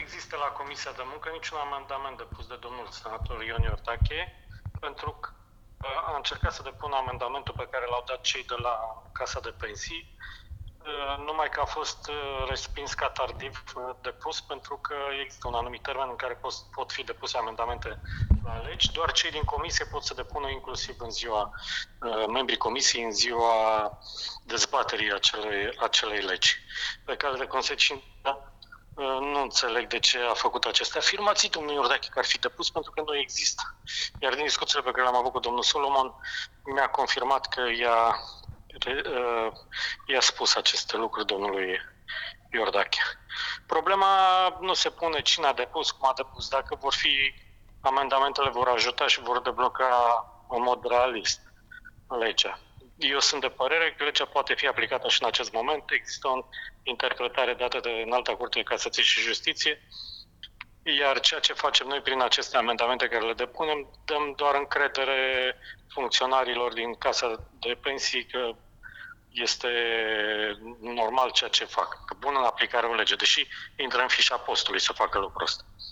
există la Comisia de Muncă niciun amendament depus de domnul senator Ion Iordache, pentru că a încercat să depună amendamentul pe care l-au dat cei de la Casa de Pensii, numai că a fost respins ca tardiv depus, pentru că există un anumit termen în care pot fi depuse amendamente la legi. Doar cei din comisie pot să depună inclusiv în ziua, membrii comisiei, în ziua dezbaterii acelei legi. Pe care de consecință nu înțeleg de ce a făcut aceste afirmații. Domnul Iordache că ar fi depus pentru că nu există. Iar din discuțiile pe care le-am avut cu domnul Solomon, mi-a confirmat că i-a spus aceste lucruri domnului Iordache. Problema nu se pune cine a depus, cum a depus. Dacă amendamentele vor ajuta și vor debloca în mod realist legea. Eu sunt de părere că legea poate fi aplicată și în acest moment. Există o interpretare dată de Înalta Curte de Casație și Justiție, iar ceea ce facem noi prin aceste amendamente care le depunem, dăm doar încredere funcționarilor din Casa de Pensii că este normal ceea ce fac, că pun în aplicare o lege, deși intră în fișa postului să facă lucrul ăsta.